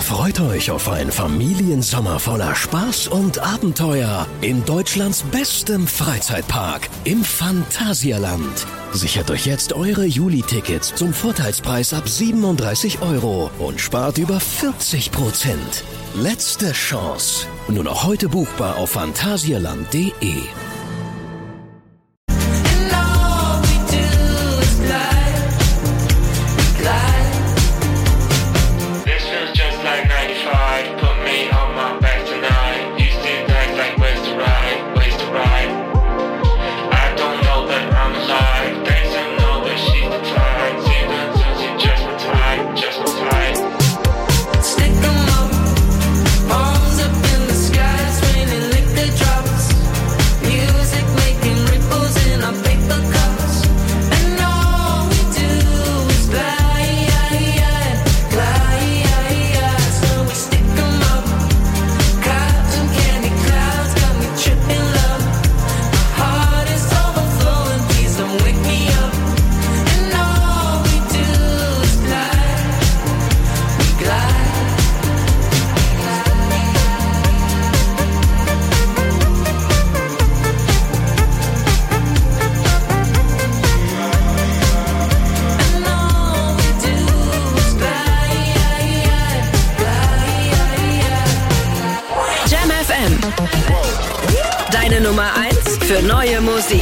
Freut euch auf einen Familiensommer voller Spaß und Abenteuer in Deutschlands bestem Freizeitpark im Phantasialand. Sichert euch jetzt eure Juli-Tickets zum Vorteilspreis ab 37 € und spart über 40%. Letzte Chance. Nur noch heute buchbar auf phantasialand.de. Deine Nummer 1 für neue Musik.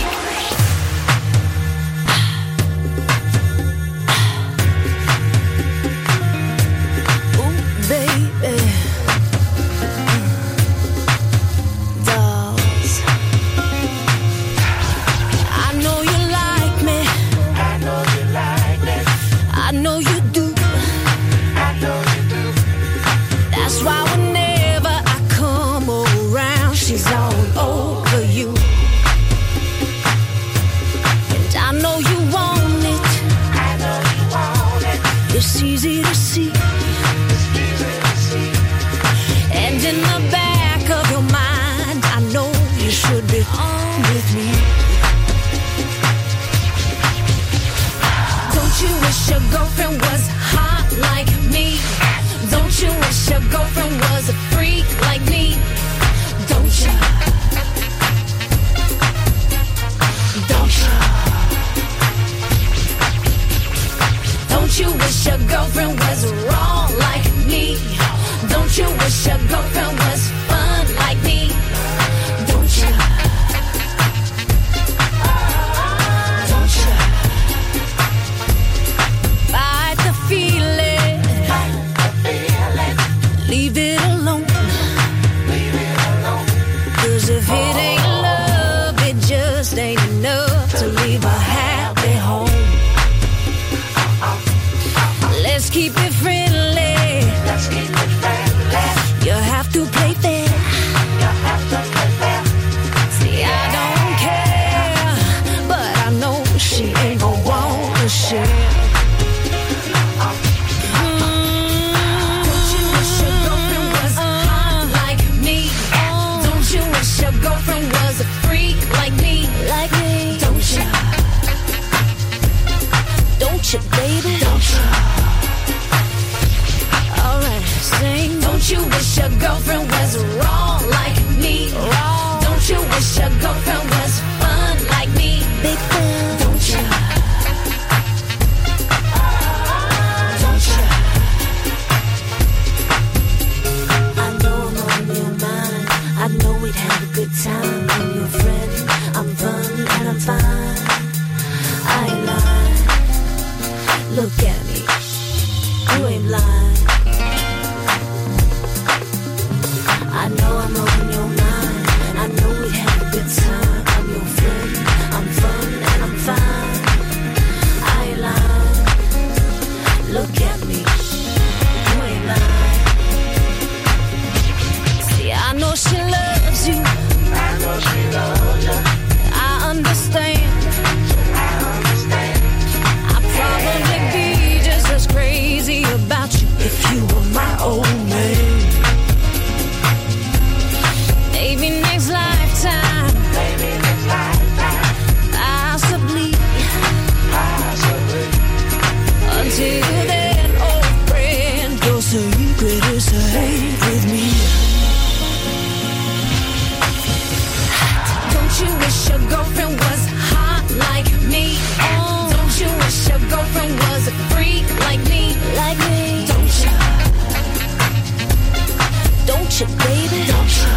Until then, old friend, your secret is Don't you, baby? Don't you?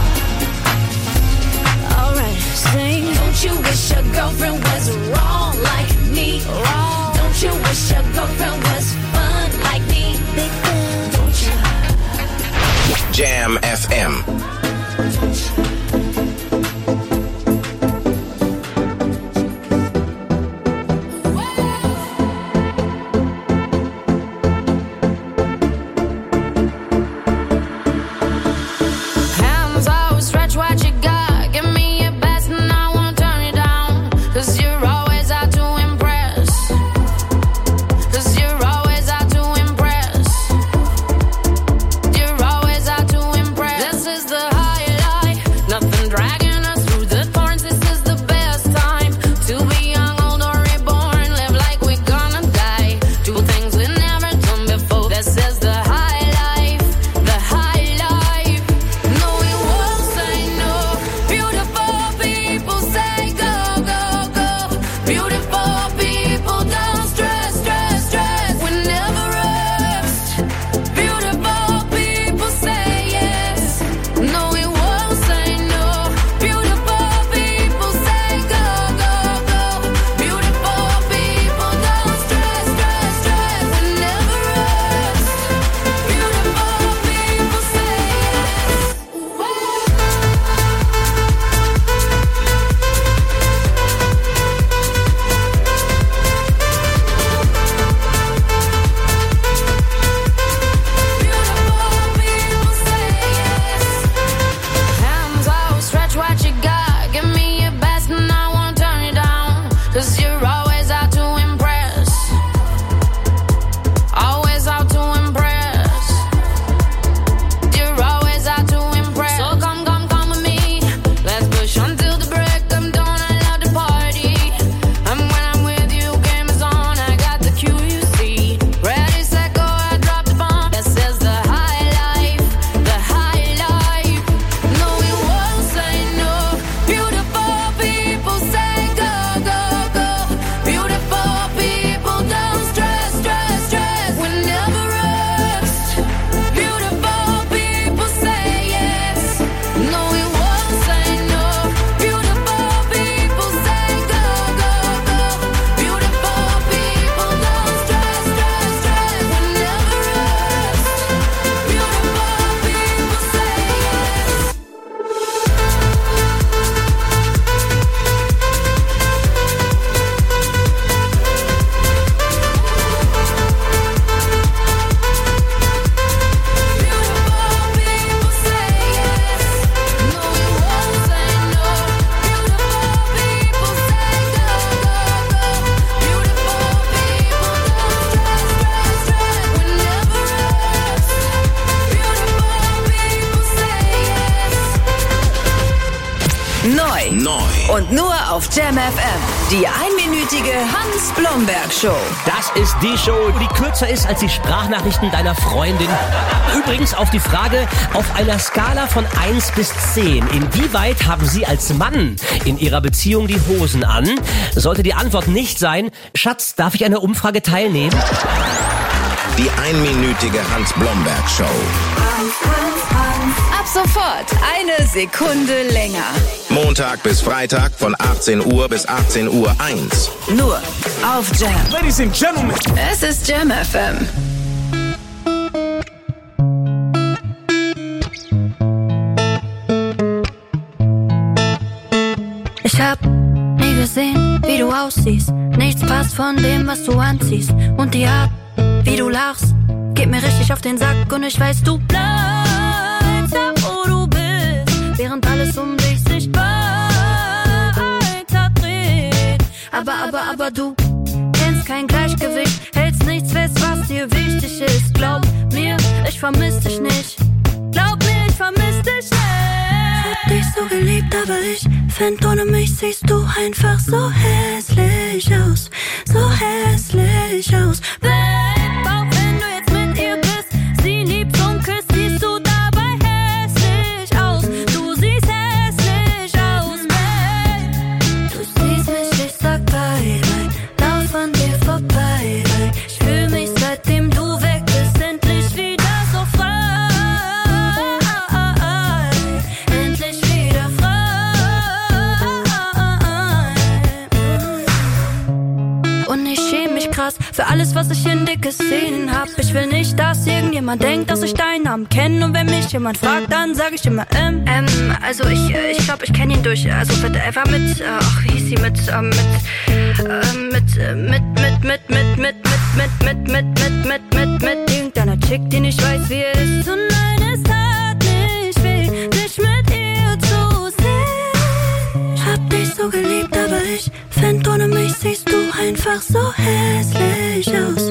Alright, sing. Don't you wish your girlfriend was wrong like me? Wrong. Don't you wish your girlfriend was fun like me? Big fan. Don't you? Jam FM. Und nur auf Jam FM. Die einminütige Hans-Blomberg-Show. Das ist die Show, die kürzer ist als die Sprachnachrichten deiner Freundin. Übrigens auf die Frage, auf einer Skala von 1 bis 10, inwieweit haben Sie als Mann in Ihrer Beziehung die Hosen an? Sollte die Antwort nicht sein, Schatz, darf ich an der Umfrage teilnehmen? Die einminütige Hans-Blomberg-Show. Ab sofort eine Sekunde länger. Montag bis Freitag von 18 Uhr bis 18:01 Uhr. Nur auf Jam. Ladies and Gentlemen. Es ist Jam FM. Ich hab nie gesehen, wie du aussiehst. Nichts passt von dem, was du anziehst. Und die Art, wie du lachst, geht mir richtig auf den Sack. Und ich weiß, du bleibst da, wo du bist, während alles um dich sich weiter dreht. Aber du kennst kein Gleichgewicht, hältst nichts fest, was dir wichtig ist. Glaub mir, ich vermiss dich nicht. Glaub mir, ich vermiss dich nicht. Ich hab dich so geliebt, aber ich find, ohne mich siehst du einfach so hässlich aus. So hässlich aus. Babe, auch wenn du jetzt mit ihr bist, sie liebt und küsst, siehst du dabei hässlich aus. Du siehst hässlich aus, babe. Du siehst mich, ich sag bye, bye. Lauf an dir vorbei, bye. Ich fühl mich, seitdem du weg bist, endlich wieder so frei. alles, was ich in dickes Szenen hab. Ich will nicht, dass irgendjemand denkt, dass ich deinen Namen kenne. Und wenn mich jemand fragt, dann sag ich immer also ich glaube, ich kenne ihn durch, also er war mit, wie hieß sie, mit irgendeiner Chick, die nicht weiß, wie er ist. Und nein, es tat nicht weh, dich mit ihr zu sehen. Ich hab dich so geliebt, aber ich find, ohne mich siehst du einfach so hässlich aus,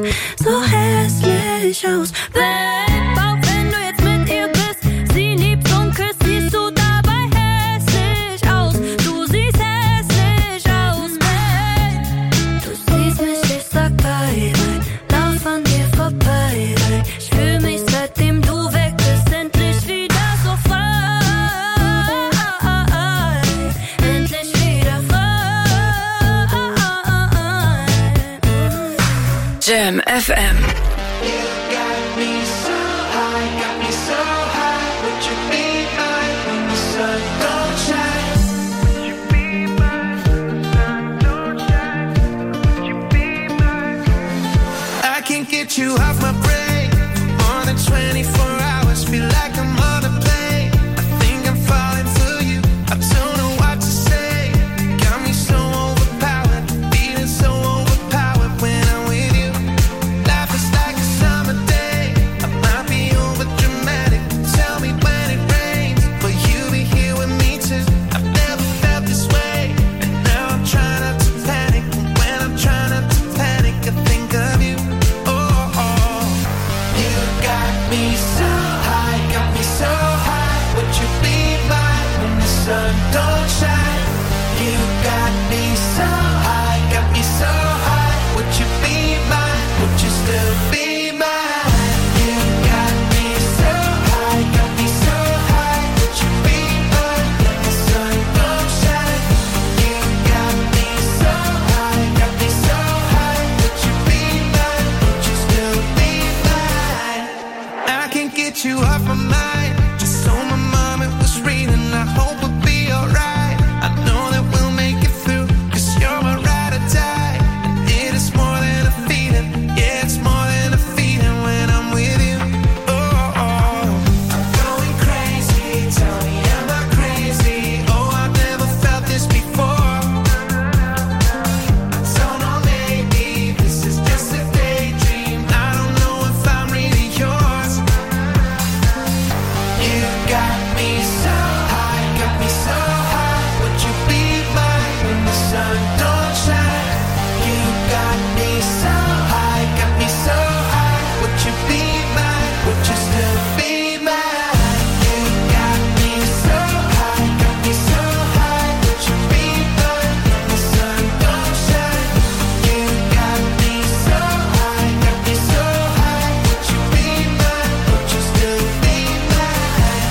Babe, auch wenn du jetzt mit ihr bist, sie liebt und küsst, siehst du dabei hässlich aus. Du siehst hässlich aus, Babe. Du siehst mich, ich sag bye, bye, lauf an dir vorbei, bye. Ich fühl mich, seitdem du weg bist, endlich wieder so frei. Endlich wieder frei. Jam FM. Get you off my brain more than 24 hours. Feel like I'm on a plane. I think I'm falling for you. I don't know what to say. Got me so overpowered, feeling so overpowered when I'm with you. Life is like a summer day. I might be over dramatic. Tell me when it rains, will you be here with me too? I've never felt this way, and now I'm trying not to panic. And when I'm trying not to panic, I think of you. Me so high, got me so high. Would you be mine when the sun don't shine? You got me so high, got me so high. Would you be mine? Would you still be mine? You got me so high, got me so high. Would you be mine when the sun don't shine? You got me so high, got me so high. Would you be mine? Would you still be mine? I can't get you off my mind. Just so my mom it was reading. I hope we'll be alright. I know that we'll make it through, 'cause you're my ride or die. And it is more than a feeling. Yeah, it's more than a feeling when I'm with you. Oh, oh. I'm going crazy. Tell me, am I crazy? Oh, I've never felt this before. I don't know, maybe this is just a daydream. I don't know if I'm really yours. You got me so high, got me so high. Would you be mine when the sun don't shine? You got me so high, got me so high. Would you be mine? Would you still be mine? You got me so high, got me so high. Would you be mine when the sun don't shine? You got me so high, got me so high. Would you be mine? Would you still be mine?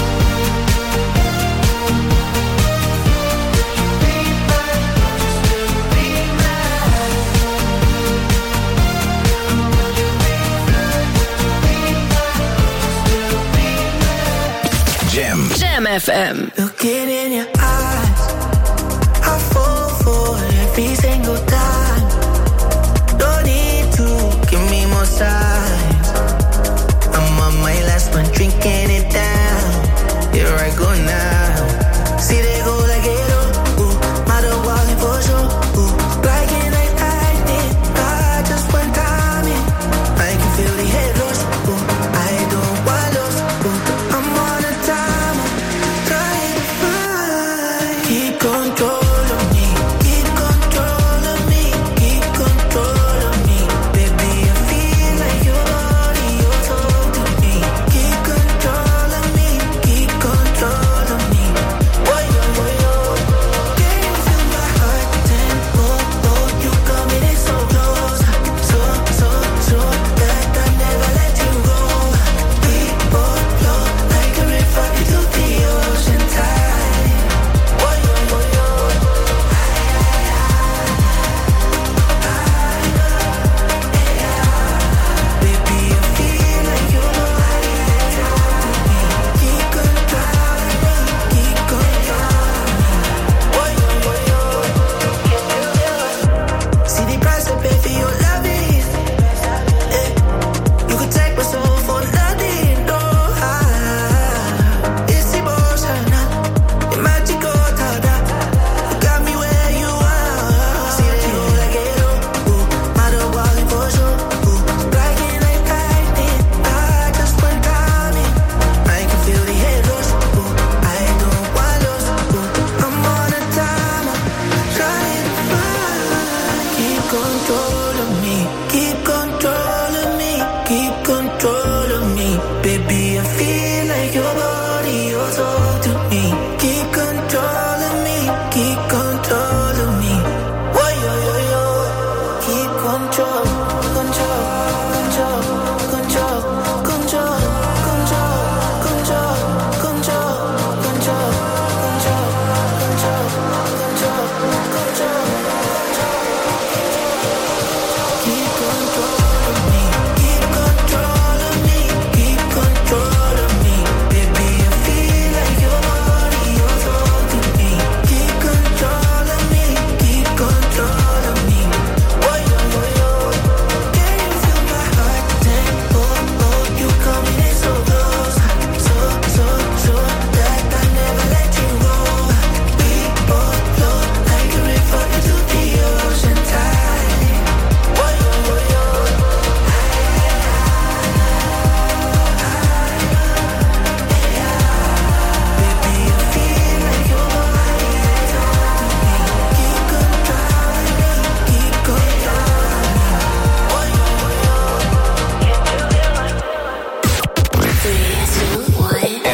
Jam FM. Looking in your eyes, I fall for every single time. Don't need to give me more signs. I'm on my last one, drinking it down. Here I go now. See they go like it, matter walking for sure. Like it like lightning, I just one time in. I can feel the head rush. I don't want lost. I'm on a time, trying to find.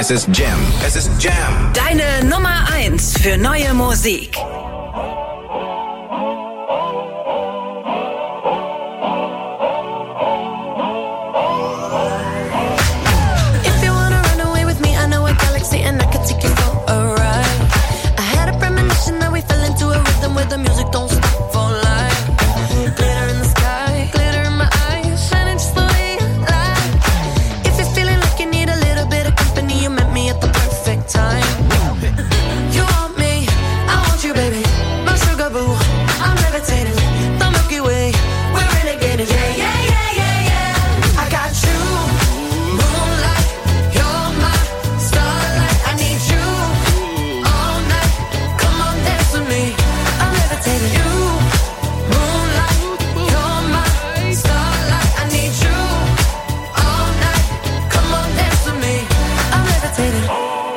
Es ist Jam. Es ist Jam. Deine Nummer 1 für neue Musik. The music don't stop for life. Glitter in the sky, glitter in my eyes, shining just the way you like. If you're feeling like you need a little bit of company, you met me at the perfect time. You want me, I want you, baby. My sugar boo, I'm levitating. The Milky Way, we're renegading. Yeah, yeah, yeah, yeah, yeah. I got you, moonlight. You're my starlight. I need you all night. Come on, dance with me. You, moonlight, you're my starlight. I need you all night. Come on, dance with me. I'm levitating.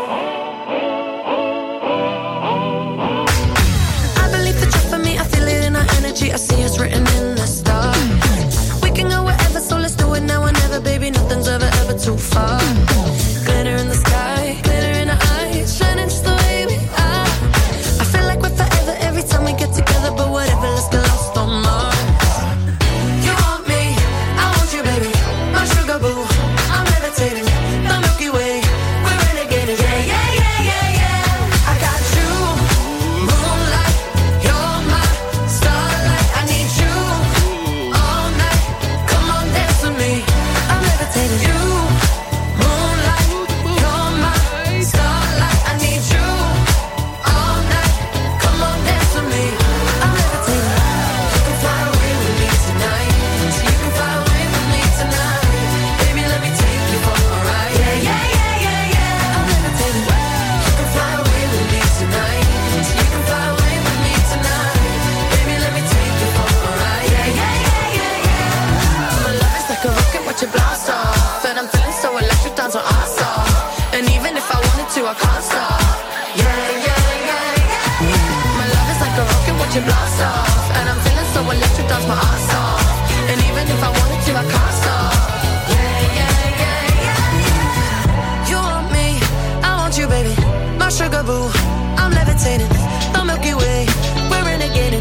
I believe that you're for me. I feel it in our energy. I see it's written in the stars. We can go wherever, so let's do it now or never, baby. Nothing's ever too far. Glitter in the sky, glitter in our eyes, shining just the way we are. I feel like we're forever every time we get together, but whatever, let's get lost on Mars. You want me, I want you, baby. My sugar boo, I'm levitating. The Milky Way, we're renegading. Yeah, yeah, yeah, yeah, yeah. I got you, moonlight. You're my starlight. I need you all night. Come on, dance with me. I'm levitating. You, moonlight. You're my starlight. I need you all night. Come on, dance with me. I'm levitating. You can fly away with me tonight. You can fly away with me tonight. Baby, let me take you for a ride. Yeah, yeah, yeah, yeah, yeah. I'm levitating. You can fly away with me tonight. You can fly away with me tonight. Baby, let me take you for a ride. Yeah, yeah, yeah, yeah, yeah. My love is like a rocket, watch it blast off. And I'm feeling so electric, dance on our song. And even if I wanted to, I can't stop. Yeah, yeah, yeah, yeah. My love is like a rocket, watch it blast off. And I'm feeling so electric, dance my ass off. And even if I wanted to, I can't stop. Yeah, yeah, yeah, yeah. You want me, I want you, baby. My sugar boo, I'm levitating. The Milky Way, we're renegading.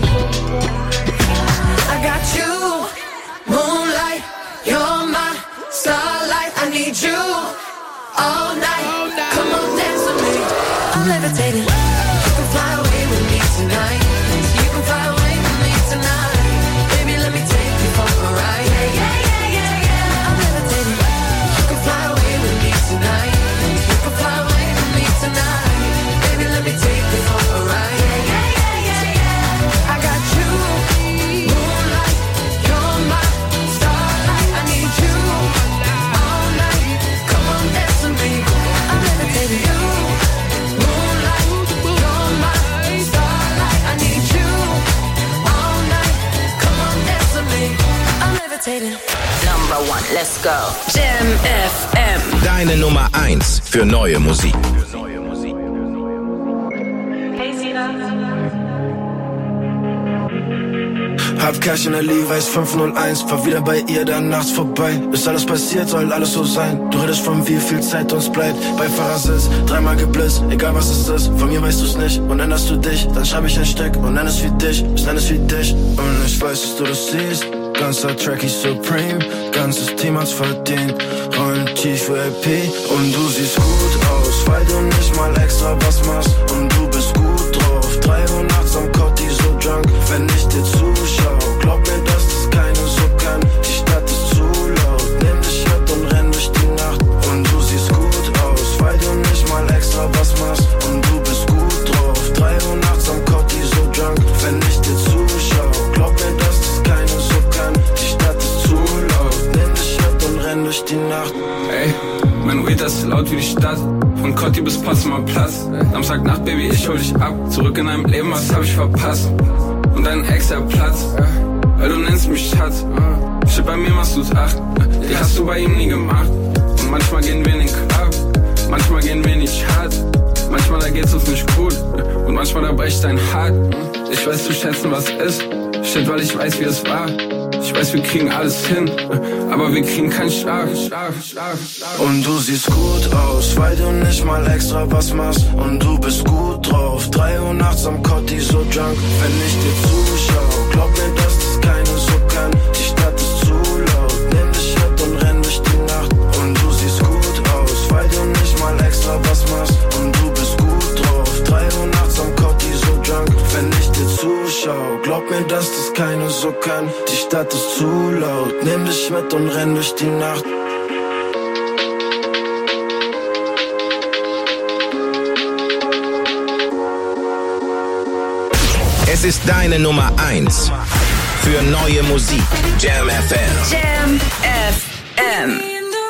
I got you, moonlight. You're my starlight. I need you all night. Come on, dance with me. I'm levitating. You can fly away with me tonight. You can fly away with me tonight. Baby, let me take you for a ride. Yeah, yeah, yeah, yeah, yeah. I'm levitating. You can fly away with me tonight. You can fly away with me tonight. Baby, let me take you for a ride. Yeah, yeah, yeah, yeah, yeah. I got you, moonlight. You're my starlight. I need you all night. Come on, dance with me. I'm levitating. You, moonlight. You're my starlight. I need you all night. Come on, dance with me. I'm levitating. Number 1, let's go. Jam FM. Deine Nummer 1 für neue Musik. Hab Cash in der Levi's 501, fahr wieder bei ihr dann nachts vorbei. Ist alles passiert, soll alles so sein. Du redest von wie viel Zeit uns bleibt. Bei Fahrersitz, dreimal geblitzt, egal was es ist. Von mir weißt du's nicht und änderst du dich. Dann schreib ich ein Stück und nenn es wie dich. Ich nenn es wie dich und ich weiß, dass du das siehst. Ganzer Tracky Supreme, ganzes Team hat's verdient. Rollen tief VIP und du siehst gut aus, weil du nicht mal extra was machst. Und du bist gut drauf, 3 Uhr nachts am Cotti so drunk. Wenn ich dir zuschau, glaub mir, dass das keiner so kann. Die Stadt ist zu laut, nimm dich mit und renn durch die Nacht. Und du siehst gut aus, weil du nicht mal extra was machst. Und du bist gut drauf, 3 Uhr nachts am Cotti so drunk. Wenn ich dir zuschau, glaub mir, dass das keiner so kann. Die Stadt ist zu laut, nimm dich mit und renn durch die Nacht. Ey, mein Weed ist laut wie die Stadt. Von Cotti bis Potsdamer Platz. Samstagnacht, Baby, ich hol dich ab. Zurück in deinem Leben, was hab ich verpasst? Und dein Ex, der Platz, weil du nennst mich Schatz. Shit, bei mir machst du's 8. Die hast du bei ihm nie gemacht. Und manchmal gehen wir in den Club, manchmal gehen wir nicht hart. Manchmal da geht's uns nicht gut und manchmal da bricht dein Hart. Ich weiß zu schätzen, was ist. Shit, weil ich weiß, wie es war. Ich weiß, wir kriegen alles hin, aber wir kriegen keinen Schlaf. Und du siehst gut aus, weil du nicht mal extra was machst. Und du bist gut drauf, 3 Uhr nachts am Kotti so drunk. Wenn ich dir zuschau, glaub mir, dass das keine so kann. Die Stadt ist zu laut, nimm dich mit und renn durch die Nacht. Und du siehst gut aus, weil du nicht mal extra was machst. Und du bist gut drauf, 3 Uhr nachts am Kotti so drunk. Wenn ich dir zuschau, glaub mir, dass das keine so kann. Die Stadt ist zu laut, nimm dich mit und renn durch die Nacht. Es ist deine Nummer 1 für neue Musik. Jam FM. Jam FM.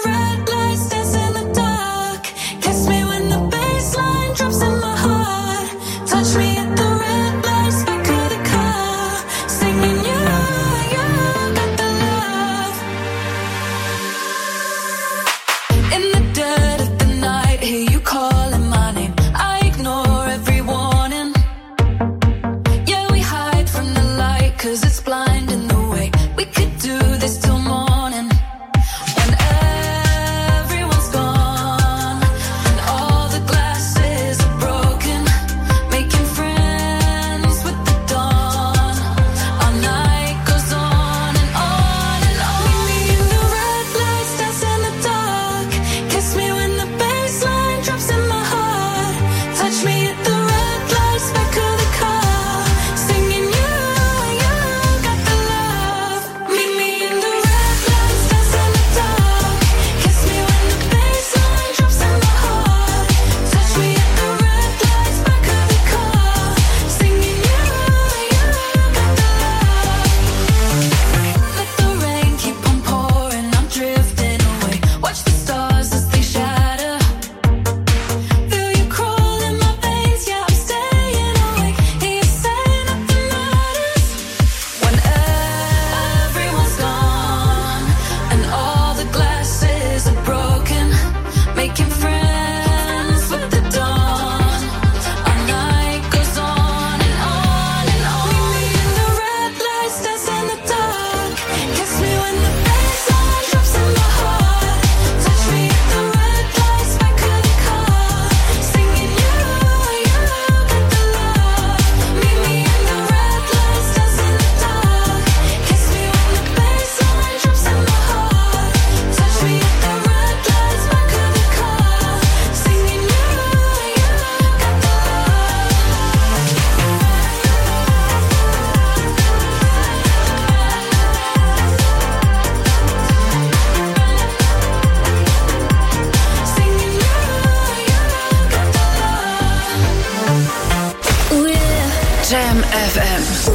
Jam FM.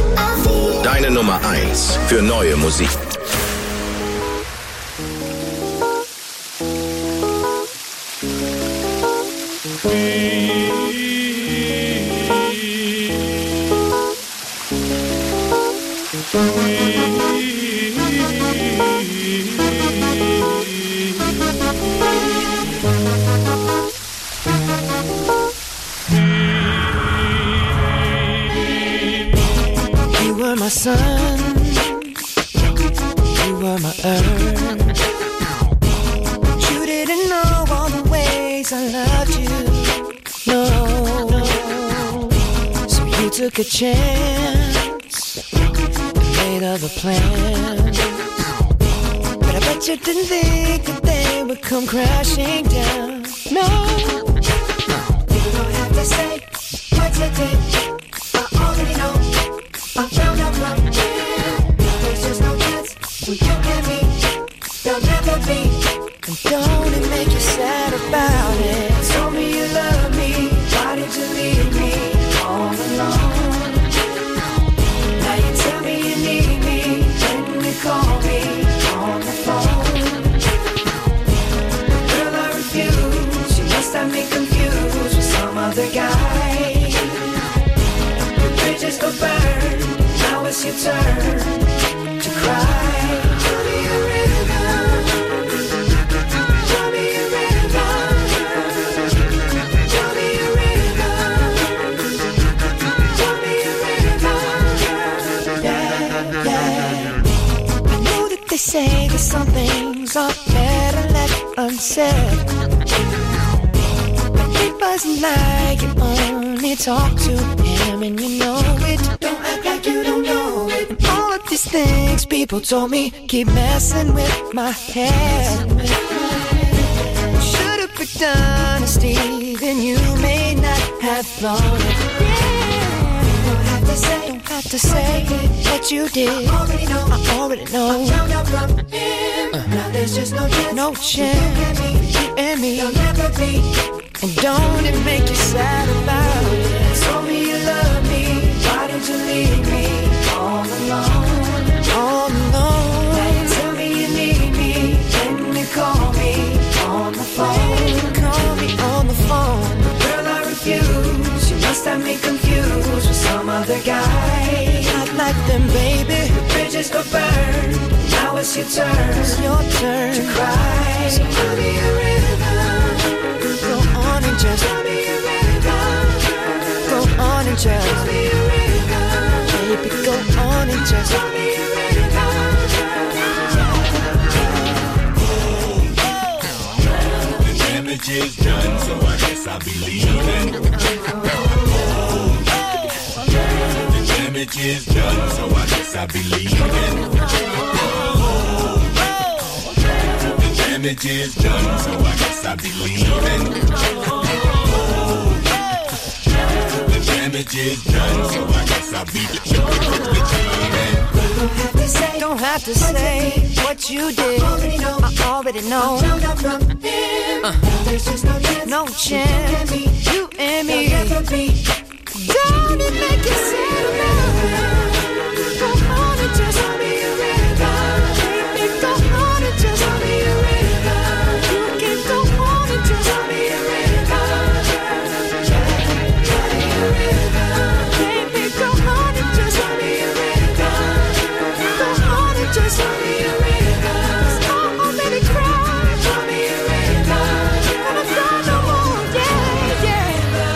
Deine Nummer 1 für neue Musik. You were my sun, you were my earth. You didn't know all the ways I loved you, no. So you took a chance and made other plans. But I bet you didn't think that they would come crashing down, no. You don't have to say what you did, I already know. I found out my man. There's just no chance when you and me, there'll never be. And don't it make you sad about it? Told me you love me, why did you leave me all alone? Now you tell me you need me when you call me on the phone. Girl, I refuse, you must have me confused with some other guy. The bridges go burn, now it's your turn to cry. Tell me a rhythm, tell me a rhythm, tell me a rhythm, tell me a rhythm, yeah, yeah. some things are better left unsaid. It wasn't like you only talk to him and you know it. Don't act like you don't know it. And all of these things people told me keep messing with my head. Should've picked honesty, then you may not have thought it. Don't have to say what you did. I already know. Now there's just no chance. You and me, you'll never be. And don't it make you sad about it? Told me you love me. Why did you leave me all alone? All alone. Now you tell me you need me. Then you call me on the phone. Call me on the phone. Girl, I refuse. You must have me confused with some other guy. Not like them, baby. The bridges go burn. Now it's your turn. It's your turn to cry. So I'll be a river. Go on and just I'll be a river. Go on and just I'll be a river. Baby, go on and just I'll be a river. The damage is done, so I guess I'll be leaving. The damage is done, so I guess I'll be leaving. The damage is done, so I guess I'll be leaving. The damage is done, so I guess I'll be leaving. Don't have to say what you did. I already know. There's just no chance. You and me. Don't it make you sad about? Go on and just be a river. Baby, go on and just be a river. You can go on and just be a river. Baby, go on and just be a river. Go on and just be a river. I'm already crying. Just be a river. And I'm crying no more. Yeah, yeah.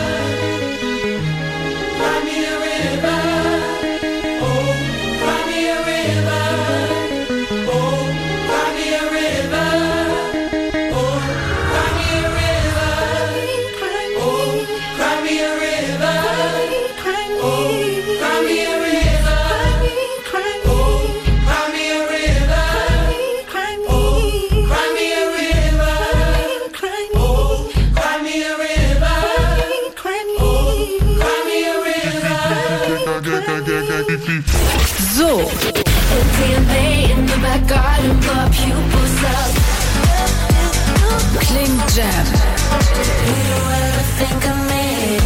Cry me a river. Oh, cry me a river. Oh, cry me a river. Oh, cry me a river. Oh, cry me a river. Oh, cry me a river. Oh, cry me a river. Oh, cry me a river. Oh, cry me a river. Oh, cry me a river. So. MDMA in the back garden, blow pupils up. Klingt Jam. You ever think of me?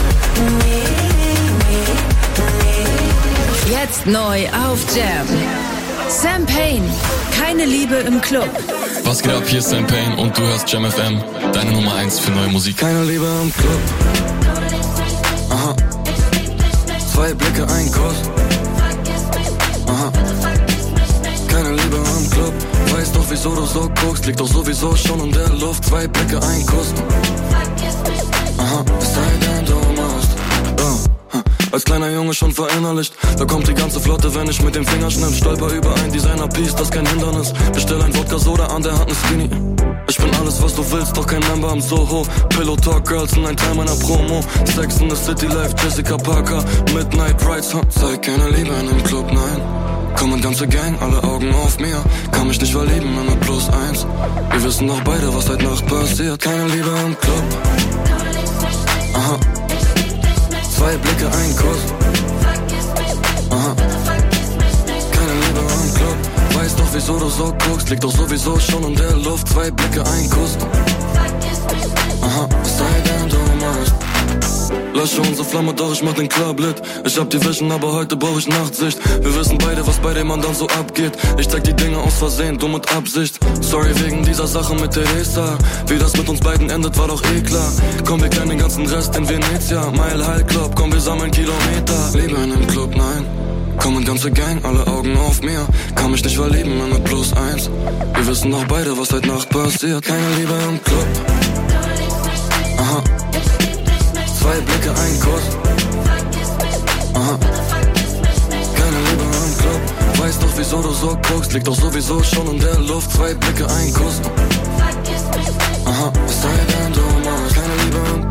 Jetzt neu auf Jam. Sam Payne, keine Liebe im Club. Was geht ab, hier ist Sam Payne und du hörst Jam FM, deine Nummer 1 für neue Musik. Keine Liebe im Club. Aha. 2 Blicke, ein Kuss. Aha. Keine Liebe im Club. Weiß doch, wieso du so guckst. Liegt doch sowieso schon in der Luft. 2 Blicke, ein Kuss. Aha. Es sei denn, du musst. Als kleiner Junge schon verinnerlicht. Da kommt die ganze Flotte, wenn ich mit dem Finger schnipp. Stolper über ein Designer-Piece, das kein Hindernis. Bestell ein Wodka-Soda, an der Hand ein Skinny. Ich bin alles, was du willst, doch kein Member am Soho. Pillow Talk Girls sind ein Teil meiner Promo. Sex in the City Life, Jessica Parker. Midnight Rides, zeig keine Liebe in dem Club, nein. Kommen ganze Gang, alle Augen auf mir. Kann mich nicht verlieben in der +1. Wir wissen doch beide, was heute Nacht passiert. Keine Liebe im Club. Aha. 2 Blicke, ein Kuss. Aha. Keine Liebe im Club. Weiß doch, wieso du so guckst. Liegt doch sowieso schon in der Luft. 2 Blicke, ein Kuss. Aha. Es sei denn, du musst. Lösche unsere Flamme, doch ich mach den Club lit. Ich hab die Vision, aber heute brauch ich Nachtsicht. Wir wissen beide, was bei dem anderen so abgeht. Ich zeig die Dinge aus Versehen, du mit Absicht. Sorry wegen dieser Sache mit Teresa. Wie das mit uns beiden endet, war doch eh klar. Komm, wir kennen den ganzen Rest in Venezia. Mile High Club, komm, wir sammeln Kilometer. Liebe in dem Club, nein. Kommen ganze Gang, alle Augen auf mir. Kann mich nicht verlieben in der +1. Wir wissen doch beide, was heute Nacht passiert. Keine Liebe im Club. Aha. 2 Blicke, ein Kuss. Aha. Keine Liebe im Club. Weiß doch, wieso du so so guckst, liegt doch sowieso schon in der Luft. 2 Blicke, ein Kuss. Aha, es sei denn, du machst keine Liebe.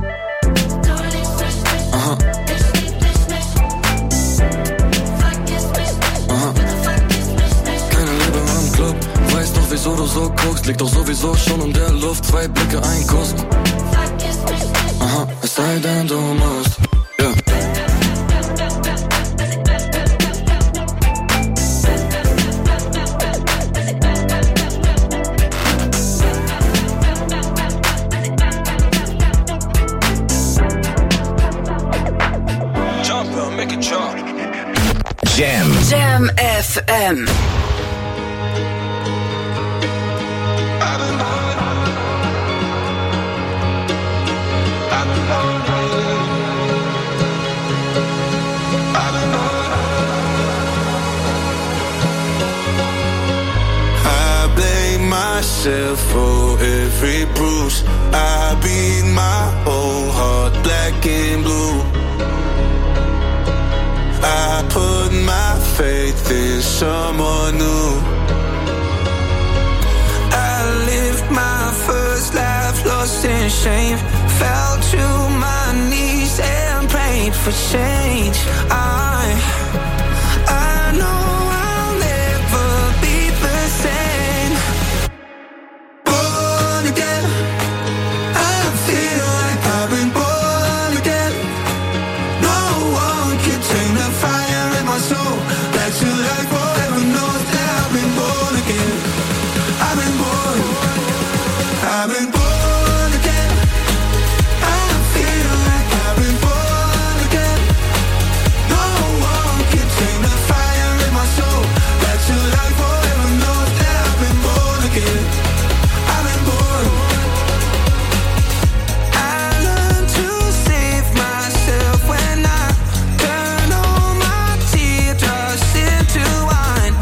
Aha. Aha. Keine Liebe im Club. Weißt doch, wieso du so guckst, liegt doch sowieso schon in der Luft. 2 Blicke, ein Kuss. Aha, es sei denn, du musst. Ja. Jam FM. I blame myself for every bruise. I beat my own heart black and blue. I put my faith in someone new. I lived my first life lost in shame. Fell to my knees and prayed for change. I know I'll never be the same. Born again, I feel like I've been born again. No one can take the fire in my soul back to life forever. Knows that I've been born again. I've been born. I've been born again. I feel like I've been born again. No one can take the fire in my soul back to life forever. Knows that I've been born again. I've been born. I learned to save myself when I turn all my teardrops into wine.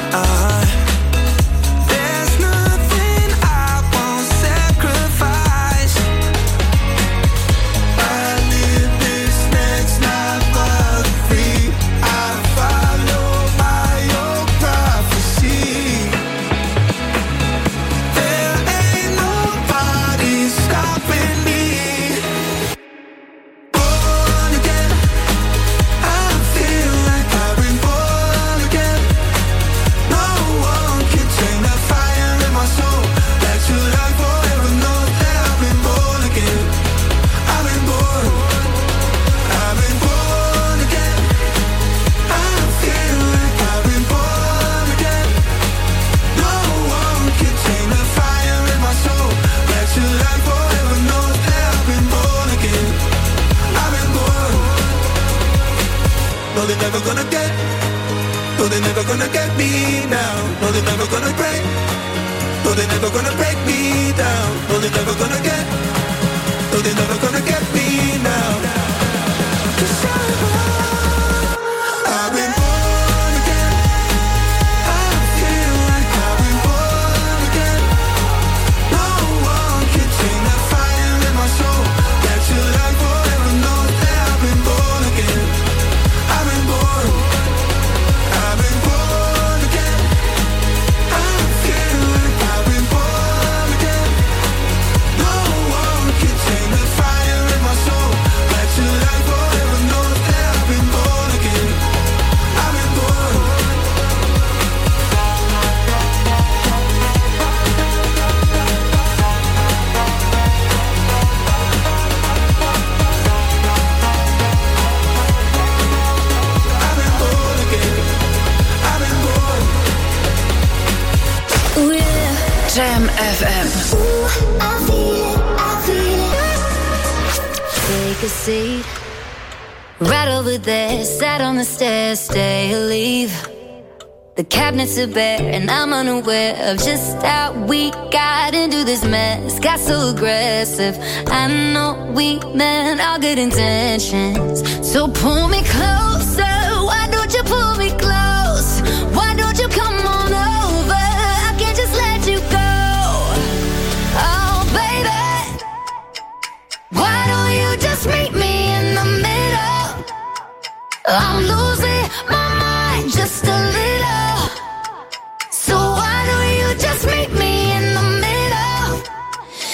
There's nothing I won't sacrifice. I live this next life but free. I follow by your prophecy. There ain't nobody stopping me. Born again, I feel like I've been born again. No one can take the fire in my soul back to life forever. Knows that I've been born again. I've been born. I've been born again. I feel like I've been born again. No one can take the fire in my soul back to life forever. Knows that I've been born again. I've been born. No, they're never gonna get. No, they're never gonna get me now. No, they're never gonna break. No, they're never gonna break me down. No, they're never gonna get. No, they're never gonna get me now. 'Cause I've been born again. I feel like I've been born again. No one can take the fire in my soul back to life forever. Knows that I've been born again. I've been born. I've been born again. I feel like I've been born again. No one can take the fire in my soul back to life forever. Knows that I've been born again. I've been born. I've been born again. I've been born. Ooh, yeah. Jam FM. Ooh, I feel it, I feel it. Take a seat. Right over there, sat on the stairs, stay or leave. The cabinets are bare and I'm unaware of just how we got into this mess. Got so aggressive. I know we meant all good intentions. So pull me closer. Why don't you pull me close? Why don't you come on over? I can't just let you go. Oh, baby. Why don't you just meet me in the middle? I'm losing my mind just a little.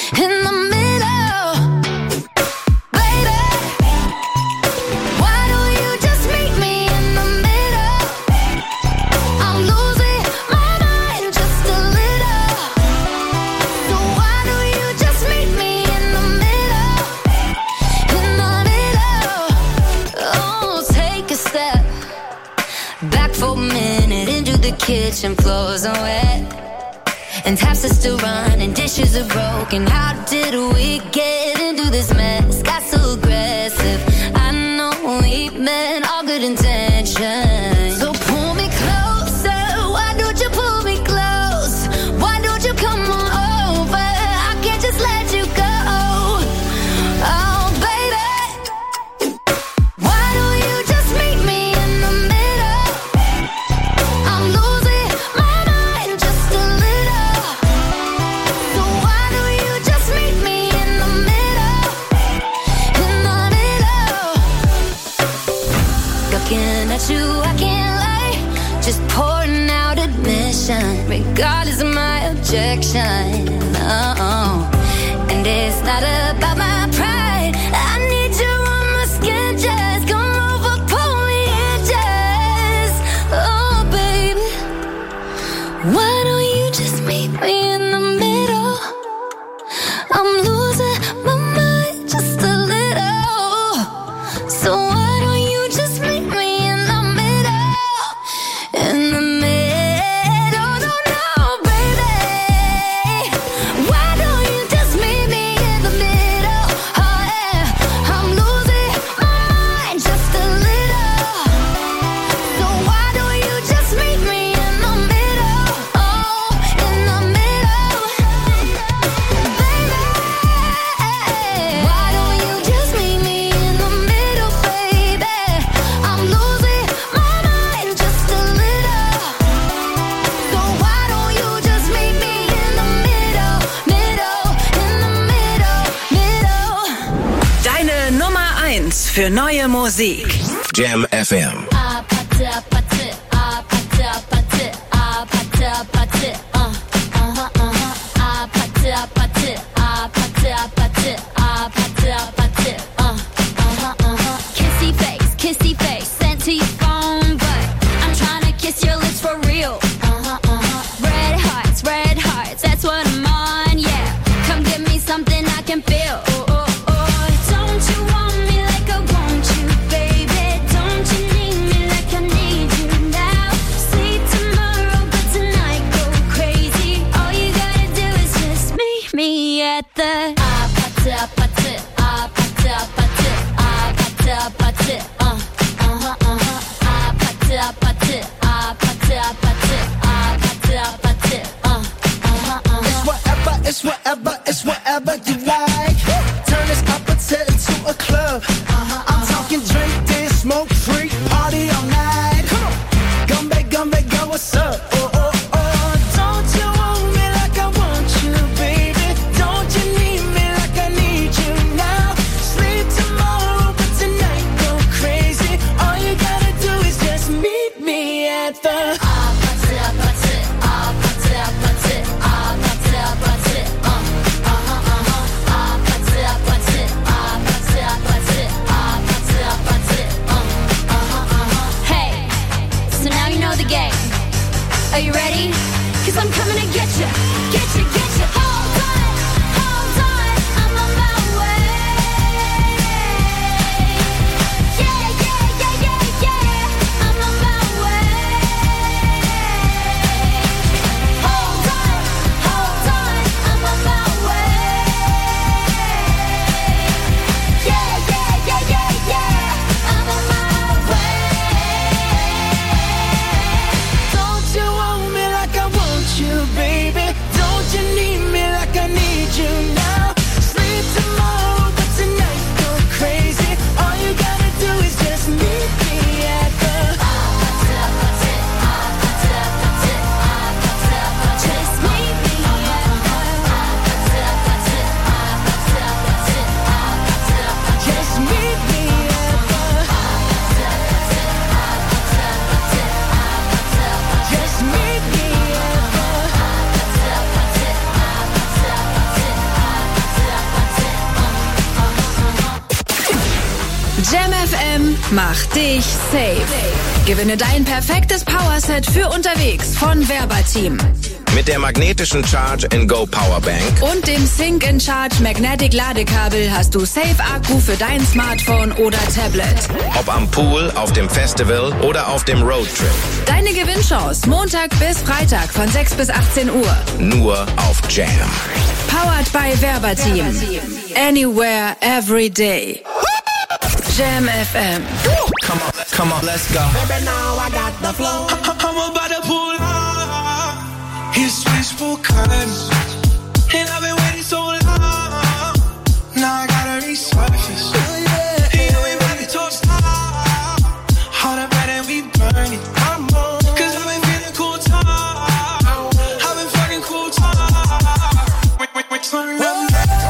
in the middle. Baby, why don't you just meet me in the middle? I'm losing my mind just a little. So why don't you just meet me in the middle? In the middle. Oh, take a step back for a minute into the kitchen, floors are wet. And taps are still running, dishes are broken. How did we get into this mess? Got so aggressive. I know we meant all good intentions. So pull me closer. Why don't you pull me close? Why don't you come on over? I can't just let you go. Oh, baby, why don't you just meet me in the middle? I'm losing my mind just a little. So why don't you just meet me in the middle? In the middle. Looking at you, I can't lie. Just pouring out admission, regardless of my objection. Oh, and it's not about my pride. I need you on my skin, just come over, pull me in, just. Oh, baby, why don't you just meet me in the middle? I'm losing my mind just a little. So why don't you just meet me in the middle? In the middle, no, baby. Why don't you just meet me in the middle? Oh yeah, I'm losing my mind just a little. So why don't you just meet me in the middle? Oh, in the middle, baby. Why don't you just meet me in the middle, baby? I'm losing my mind just a little. So why don't you just meet me in the middle, middle, in the middle, middle. Deine Nummer 1 für neue Musik. Jam FM. Kissy face, sent to your phone, but I'm trying to kiss your lips for real. Red hearts, that's what I'm on, yeah. Come give me something I can feel. Don't you want me like I want you, baby? Don't you need me like I need you now? Sleep tomorrow, but tonight go crazy. All you gotta do is just meet me at the It's whatever you like. Turn this opposite into a club. I'm talking drink, dance, smoke, freak, party all night. Gumbe, girl, what's up? Don't you want me like I want you, baby? Don't you need me like I need you now? Sleep tomorrow, but tonight go crazy. All you gotta do is just meet me at the Jam FM macht dich safe. Gewinne dein perfektes Powerset für unterwegs von Verbatim. Mit der magnetischen Charge-and-Go Powerbank Und dem Sync-in-Charge Magnetic Ladekabel hast du Safe-Akku für dein Smartphone oder Tablet. Ob am Pool, auf dem Festival oder auf dem Roadtrip. Deine Gewinnchance Montag bis Freitag von 6 bis 18 Uhr. Nur auf Jam. Powered by Verbatim. Anywhere, every day. Jam FM. Come on, let's go. Baby, now I got the flow. I'm about to pull up. His wishful curves. And I've been waiting so long. Now I gotta resurface. Hey, we ready to stop. All the better we burn it. Cause I've been feeling cool time. I've been fucking cool time. Turn up.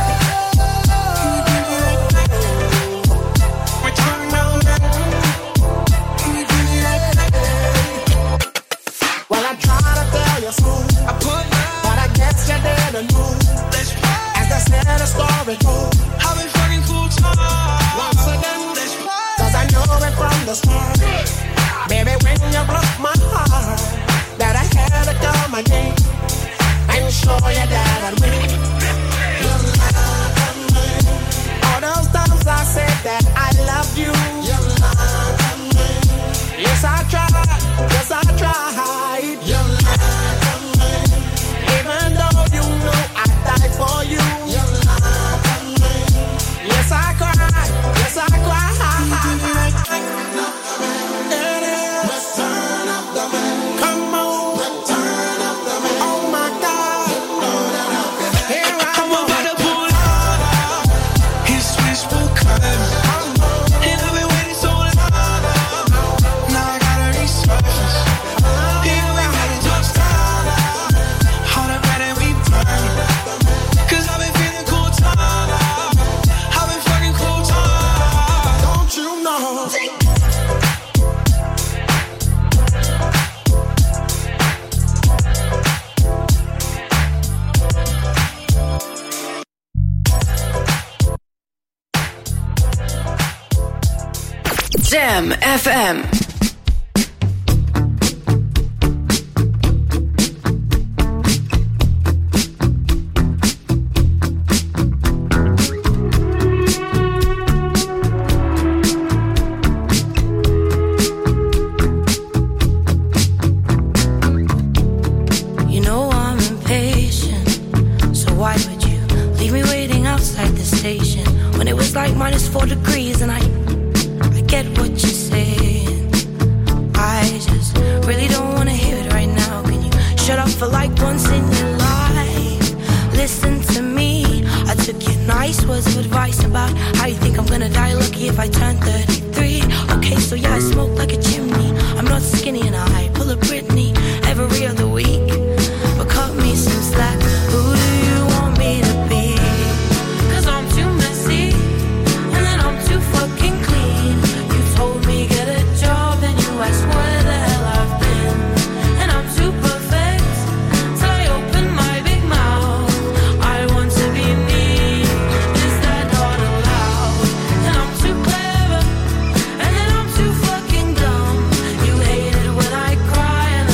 The story goes. I've been fucking cool time. Once again, cause I know it from the start. Baby, when you broke my heart, that I had to come again and show you that I'd win. You love me. All those times I said that I loved you. You love me. Yes, I tried. Yes, I tried. You love me. Even though you know I died for you. Yes, I cry. Yes, I cry. Return of the man. Come on. Return of the man. Oh my God. Here I'm about to pull up. His wishful curves. And I've been waiting so long. Now I gotta resurface. Here we ready to start. All the better we burn. Cause I've been feeling cool time. Jam FM. You know I'm impatient, so why would you leave me waiting outside the station when it was like -4 degrees and I get what you're saying. I just really don't wanna hear it right now. Can you shut up for like once in your life? Listen to me. I took your nice words of advice about how you think I'm gonna die lucky if I turn 33. Okay, so yeah, I smoke like a chimney. I'm not skinny and I pull a Britney every other week. But cut me some slack. Who do you want me to be? 'Cause I'm too messy and then I'm too fucking clean. Told me get a job and you asked where the hell I've been. And I'm too perfect till I open my big mouth. I want to be me, is that not allowed? And I'm too clever and then I'm too fucking dumb. You hate it when I cry and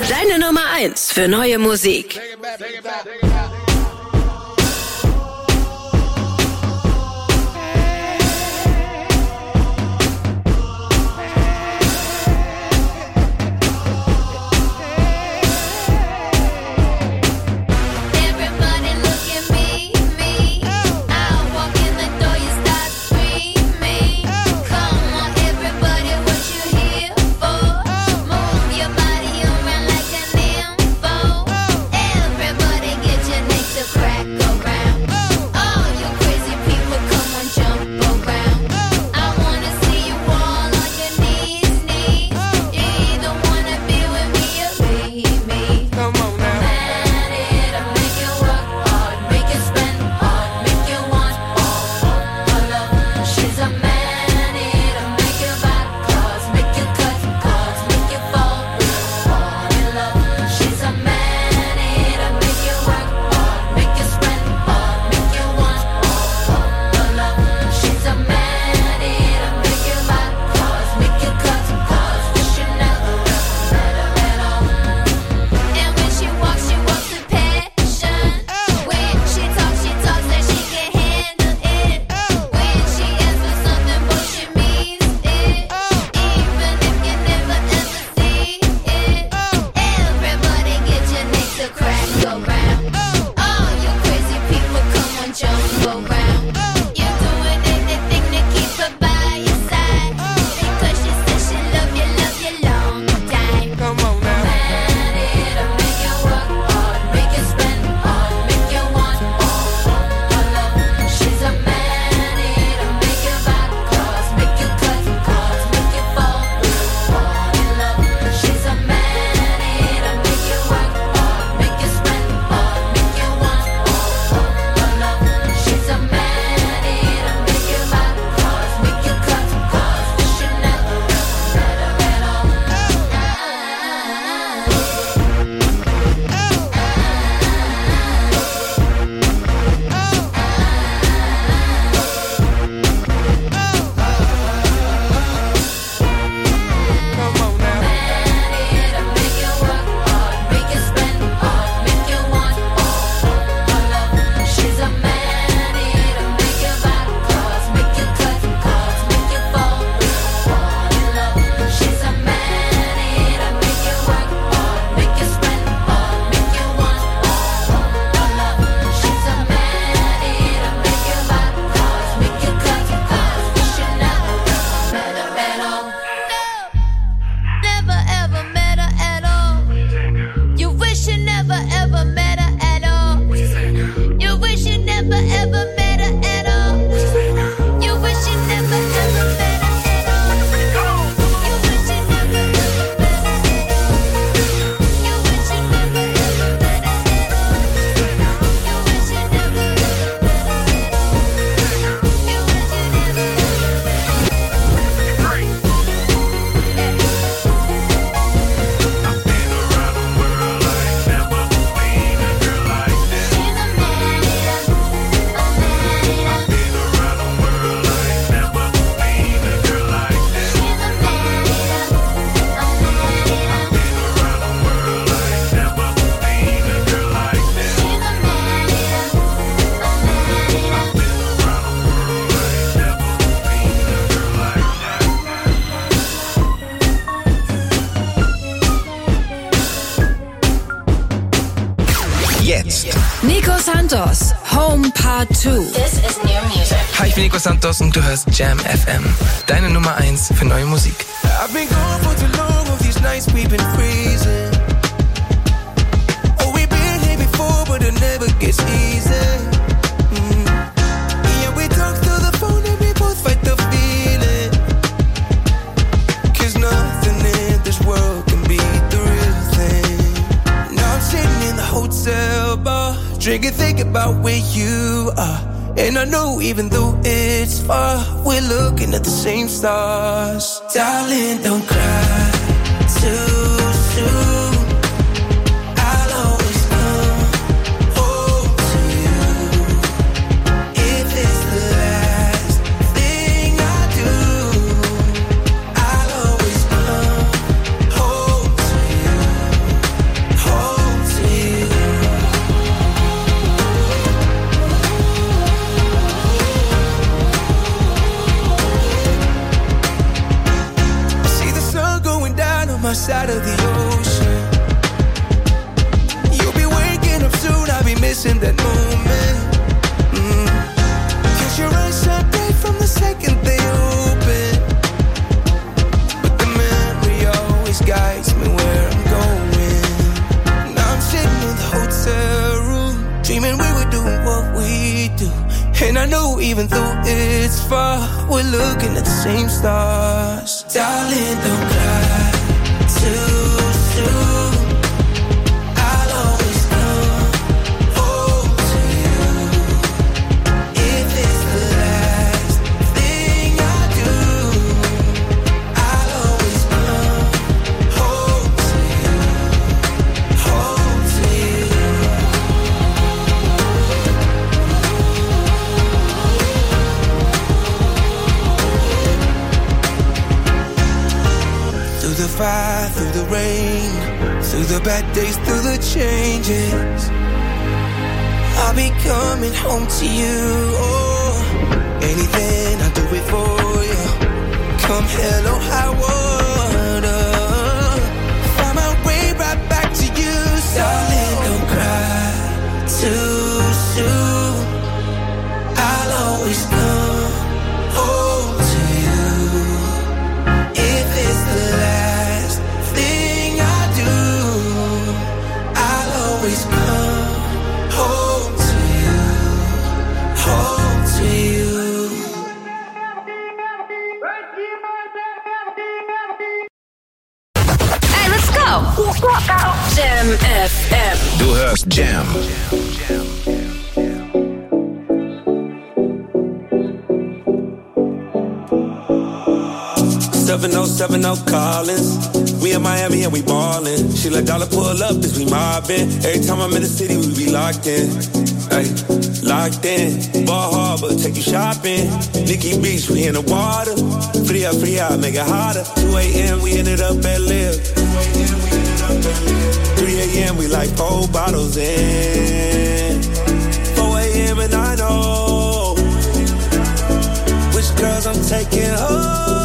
Deine Nummer 1 für neue Musik. Nico Santos, Home Part 2. This is new music. Hi, ich bin Nico Santos und du hörst Jam FM. Deine Nummer 1 für neue Musik. I've been gone for too long, all these nights we've been freezing. Oh, we've been here before, but it never gets easy. Yeah, we talk through the phone and we both fight the feeling. 'Cause nothing in this world can beat the real thing. Now I'm sitting in the hotel bar, drinking, thinking about where you are. And I know even though it's far, we're looking at the same stars. Darling, don't cry too soon. I'll always come home to you. If it's the last thing I do, I'll always come home to you. missing that moment. Cause your eyes shine bright from the second they open, but the memory always guides me where I'm going. Now I'm sitting in the hotel room, dreaming we were doing what we do. And I know even though it's far, we're looking at the same stars. Darling, don't cry too soon. I'll always come home to you. If it's the last thing I do, I'll always come home to you. Home to you. Through the fire, through the rain, through the bad days, through the changes, I'll be coming home to you. Oh, anything I'll do it for you. Come hell or high water, find my way right back to you. Darling, don't cry too soon. I'll always come home to you. If it's the last thing I do, I'll always come home to you. Home to you. Hey, let's go. Jam FM. Du hörst Jam. 7070 Collins. We in Miami and we ballin'. She let dollar pull up as we mobbin'. Every time I'm in the city, we be locked in. Ay, locked in. Ball Harbor, take you shopping. Nikki Beach, we in the water. Free up, make it hotter. 2 a.m., we ended up at Live. 3 a.m., we like 4 bottles in. 4 a.m. and I know which girls I'm taking home.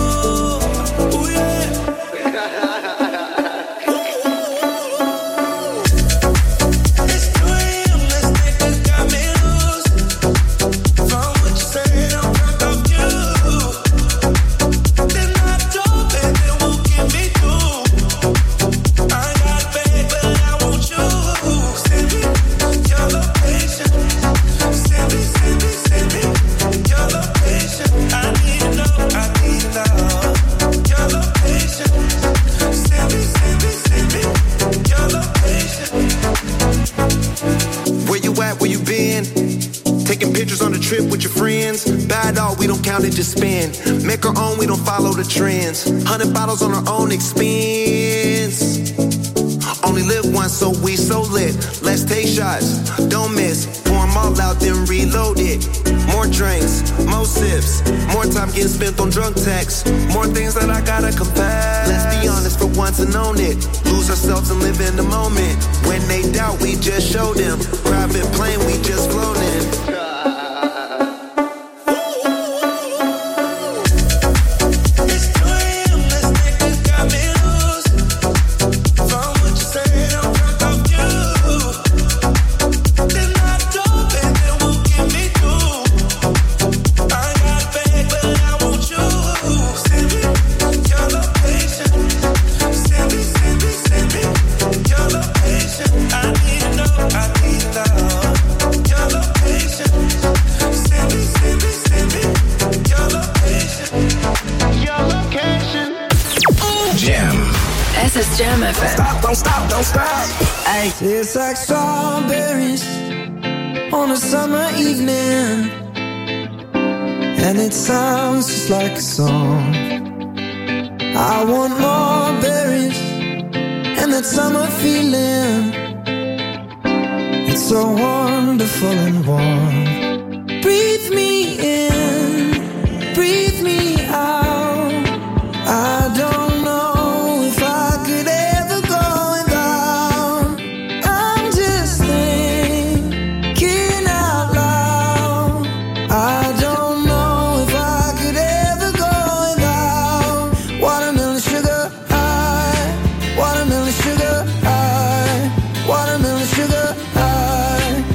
It just spin. Make our own, we don't follow the trends. 100 bottles on our own expense. Only live once, so we so lit. Let's take shots, don't miss. Pour them all out, then reload it. More drinks, more sips. More time getting spent on drunk texts. More things that I gotta confess. Let's be honest for once and own it. Lose ourselves and live in the moment. When they doubt, we just show them. Private plane, we just floating. Don't stop. Ay. It's like strawberries on a summer evening, and it sounds just like a song. I want more berries and that summer feeling. It's so wonderful and warm. Breathe me in, breathe me out. I don't know if I could ever go without. I'm just thinking out loud. I don't know if I could ever go without watermelon sugar high, watermelon sugar high, watermelon sugar high.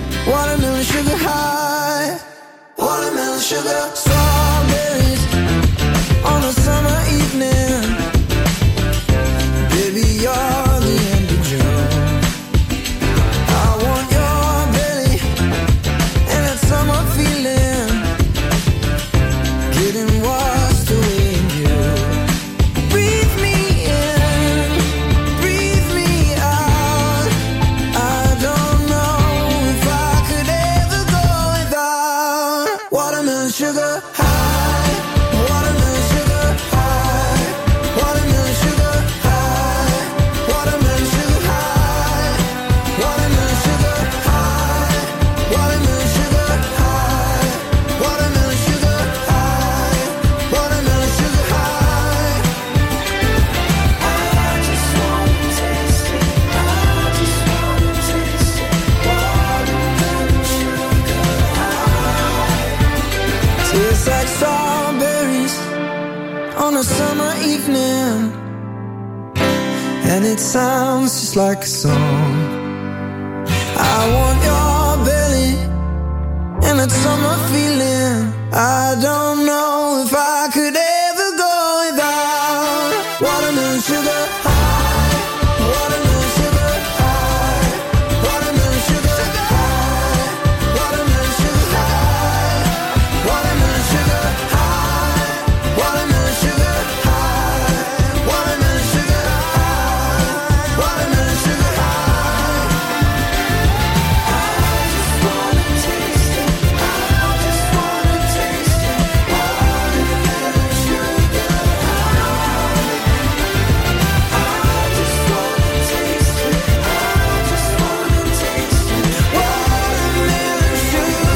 and it sounds just like a song. I want your belly and that summer feeling. I don't know if I could ever go without watermelon sugar high, watermelon sugar high, watermelon sugar high, watermelon sugar high, watermelon sugar high, watermelon sugar high, watermelon sugar high, watermelon sugar high. I just wanna taste it. I just wanna taste it. Watermelon sugar high. I just wanna taste it. I just wanna taste it. Watermelon sugar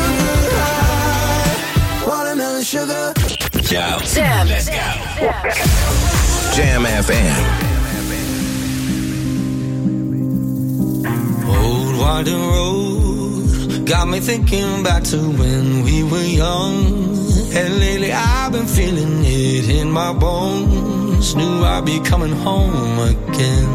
high. Watermelon sugar. Yo. Jam. Let's go. Jam FM. Old winding road got me thinking back to when we were young. And lately I've been feeling it in my bones. Knew I'd be coming home again.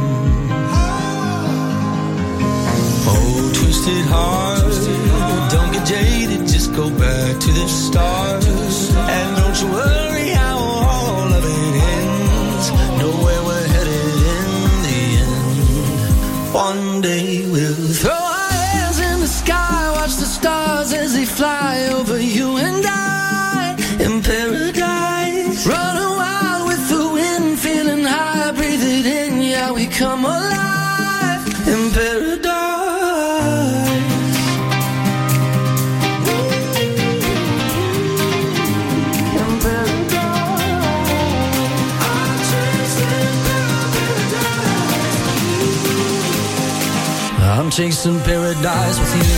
Oh, twisted heart, don't get jaded, just go back to the start. And don't you worry how all of it ends. Know where we're headed in the end. One day we'll throw our hands in the sky, watch the stars as they fly over you and I in paradise. Running wild with the wind, feeling high, breathe it in, yeah, we come alive in paradise. In paradise. I'm chasing paradise with you.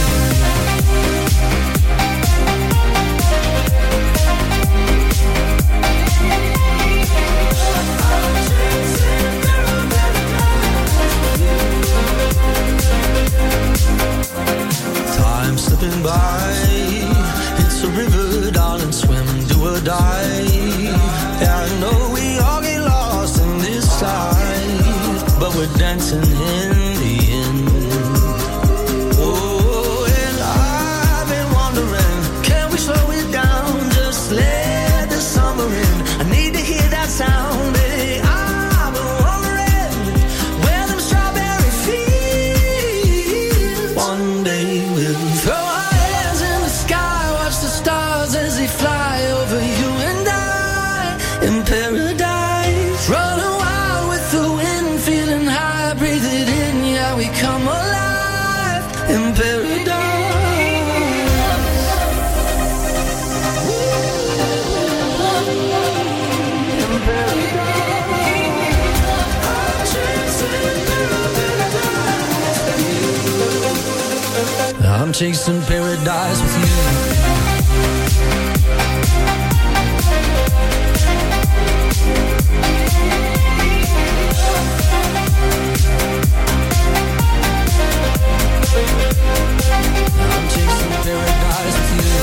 Time slipping by, it's a river, darling, swim, do or die. Yeah, I know we all get lost in this life, but we're dancing in the end. Oh, and I've been wondering, can we slow it down, just let the summer in? I need to hear that sound, baby. I've been wondering where them strawberry fields. One day we'll throw our hands in the sky, watch the stars as they fly over you and I in paradise. Running wild with the wind, feeling high, breathe it in, yeah, we come alive in paradise. I'm chasing paradise with you. I'm chasing paradise with you.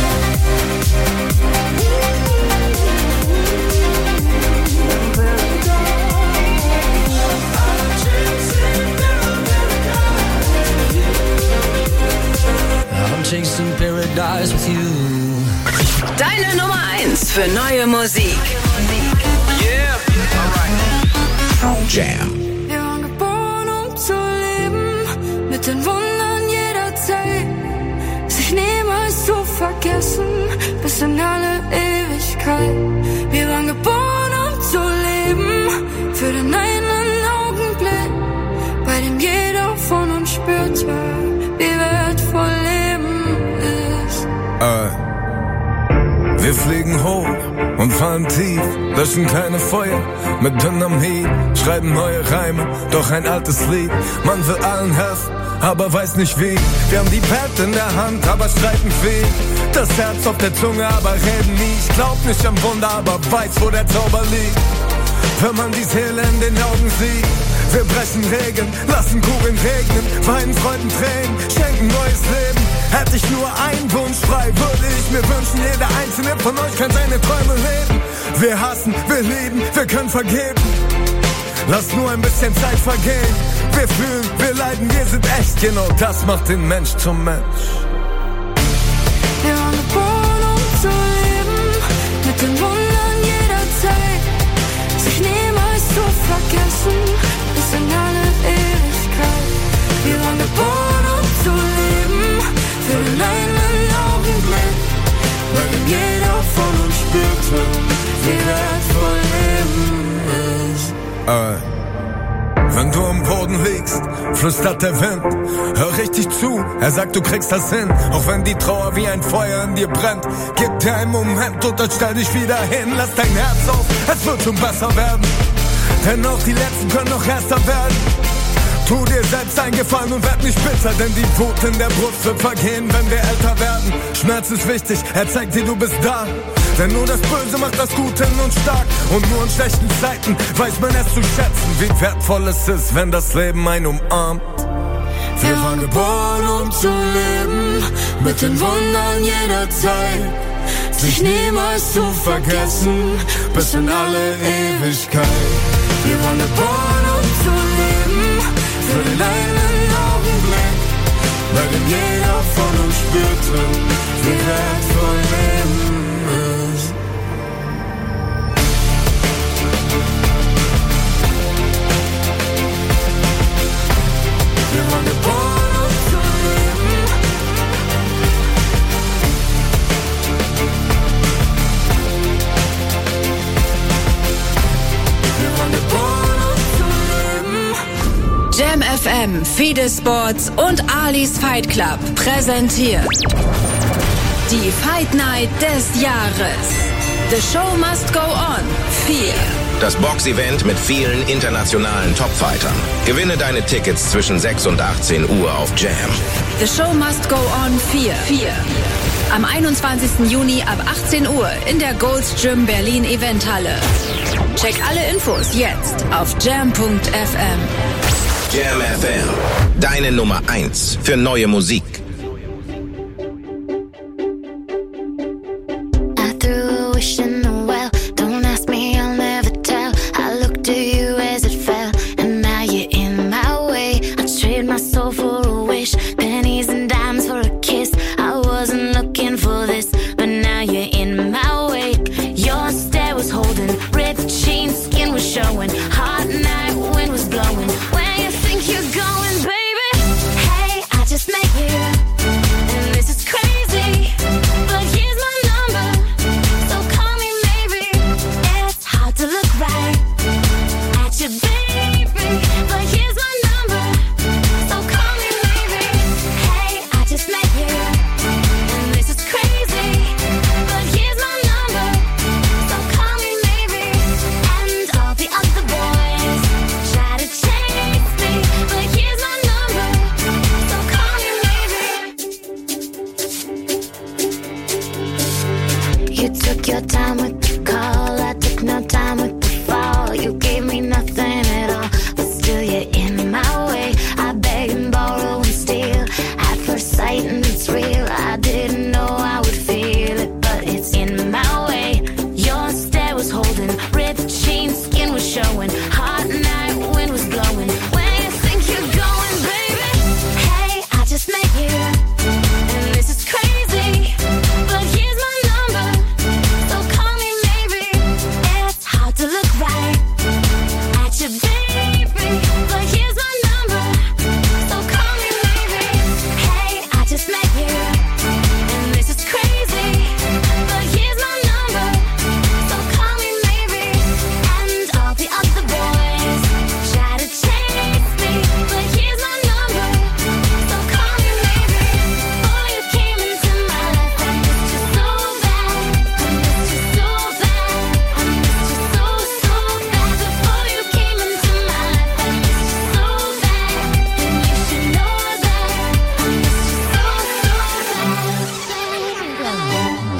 I'm chasing paradise with you. Deine Nummer 1 für neue Musik. Yeah. Alright. Jam. Wir waren geboren, um zu leben, mit den Wundern jeder Zeit. Sich niemals zu vergessen, bis in alle Ewigkeit. Wir waren geboren, um zu leben, für den einen Augenblick, bei dem jeder von uns spürte, wie wertvoll Leben ist. Wir fliegen hoch und fallen tief, löschen keine Feuer mit Dynamit, schreiben neue Reime, doch ein altes Lied. Man will allen helfen, aber weiß nicht wie. Wir haben die Pad in der Hand, aber streiten viel. Das Herz auf der Zunge, aber reden nie. Ich glaub nicht am Wunder, aber weiß, wo der Zauber liegt. Wenn man die Seele in den Augen sieht. Wir brechen Regeln, lassen Kugeln regnen, weinen Freuden Tränen, schenken neues Leben. Hätte ich nur einen Wunsch frei, würde ich mir wünschen, jeder einzelne von euch kann seine Träume leben. Wir hassen, wir lieben, wir können vergeben. Lass nur ein bisschen Zeit vergehen. Wir fühlen, wir leiden, wir sind echt. Genau das macht den Mensch zum Mensch. Wir waren geboren, um zu leben, mit den Wundern jeder Zeit. Sich niemals zu vergessen, bis in alle Ewigkeit. Wir waren geboren, um zu leben, für den einen Augenblick. Weil jeder von uns spürte, wie wertvoll Leben ist. Wenn du am Boden liegst, flüstert der Wind. Hör richtig zu, er sagt, du kriegst das hin. Auch wenn die Trauer wie ein Feuer in dir brennt. Gib dir einen Moment und dann stell dich wieder hin. Lass dein Herz auf, es wird schon besser werden. Denn auch die Letzten können noch erster werden. Tu dir selbst einen Gefallen und werd nicht bitter, denn die Wut in der Brust wird vergehen, wenn wir älter werden. Schmerz ist wichtig, er zeigt dir, du bist da. Denn nur das Böse macht das Gute in uns stark. Und nur in schlechten Zeiten weiß man es zu schätzen, wie wertvoll es ist, wenn das Leben einen umarmt. Wir waren geboren, um zu leben, mit den Wundern jeder Zeit. Sich niemals zu vergessen, bis in alle Ewigkeit. Wir waren geboren, um zu leben, für den einen Augenblick. Weil denn jeder von uns spürte, wie wertvoll Leben ist. Wir waren geboren, um zu leben. Wir waren geboren, um zu leben. Jam FM, Fide Sports und Ali's Fight Club präsentiert die Fight Night des Jahres. The Show Must Go On 4. Das Boxevent mit vielen internationalen Topfightern. Gewinne deine Tickets zwischen 6 und 18 Uhr auf Jam. The Show Must Go On 4. Am 21. Juni ab 18 Uhr in der Gold's Gym Berlin Eventhalle. Check alle Infos jetzt auf jam.fm. Jam FM, deine Nummer 1 für neue Musik. I threw a wish in the well. Don't ask me, I'll never tell. I looked to you as it fell, and now you're in my way. I trade my